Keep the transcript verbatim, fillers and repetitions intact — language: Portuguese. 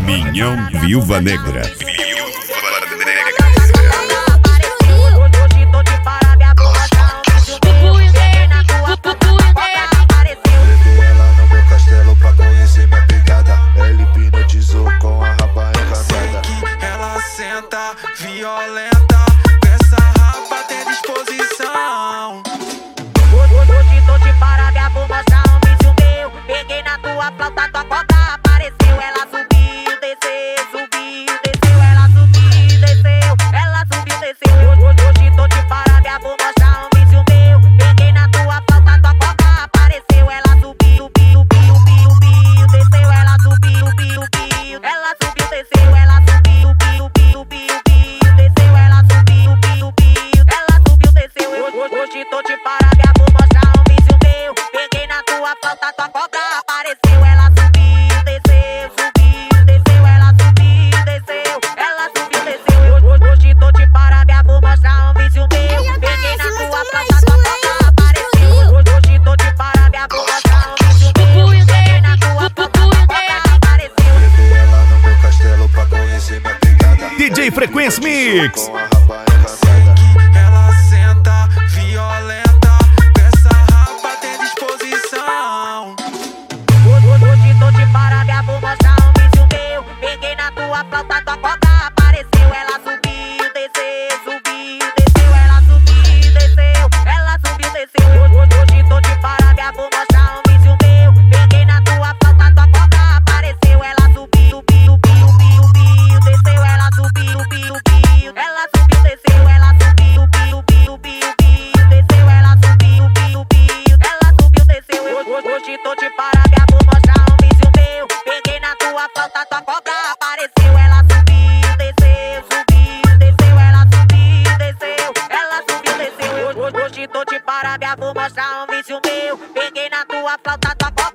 Minhão Viúva Negra. Violenta, essa rapa tem disposição. Hoje tô de parabéns, vou mostrar um vídeo meu. Peguei na tua flauta, tua cobra apareceu. Ela subiu, desceu, subiu, desceu. Ela subiu, desceu, ela subiu, desceu. Hoje tô de parabéns, vou mostrar um vídeo meu. Peguei na tua flauta, tua cobra apareceu. Ela subiu, subiu, subiu, subiu, subiu, desceu. Ela subiu, subiu, subiu, ela subiu, desceu. Ela subiu, subiu, subiu, subiu. Hoje tô de parabéns, vou mostrar um vídeo meu. Peguei na tua flauta, tua cobra apareceu. Ela subiu, desceu, subiu, desceu. Ela subiu, desceu, ela subiu, desceu. Hoje tô de parabéns, vou mostrar um vídeo meu. Peguei na tua flauta, tua cobra apareceu. Hoje tô de parabéns, vou mostrar um vídeo meu. Peguei na tua flauta, tua cobra apareceu. Levei ela no meu castelo pra conhecer minha pegada. D J Frequência Mix. Ela senta violenta, essa rapa tem disposição. Hoje tô de parabéns, vou mostrar um vídeo meu. Peguei na tua flauta, tua cobra apareceu. Ela subiu, desceu, subiu, desceu. Ela subiu, desceu, ela subiu, desceu. Hoje tô de parabéns, vou mostrar um vídeo meu. Peguei na tua flauta, tua cobra apareceu. Ela subiu, subiu, subiu, subiu, subiu, desceu. Ela subiu, subiu, subiu, ela subiu, desceu. Ela subiu, subiu, subiu, subiu, desceu. Ela subiu, subiu, subiu, ela subiu, desceu. Hoje tô de parabéns, vou mostrar um vídeo meu. Peguei na tua flauta, tua cobra apareceu. Ela subiu, desceu, subiu, desceu. Ela subiu, desceu, ela subiu, desceu. Hoje tô de parabéns, vou mostrar um vídeo meu. Peguei na tua flauta, tua cobra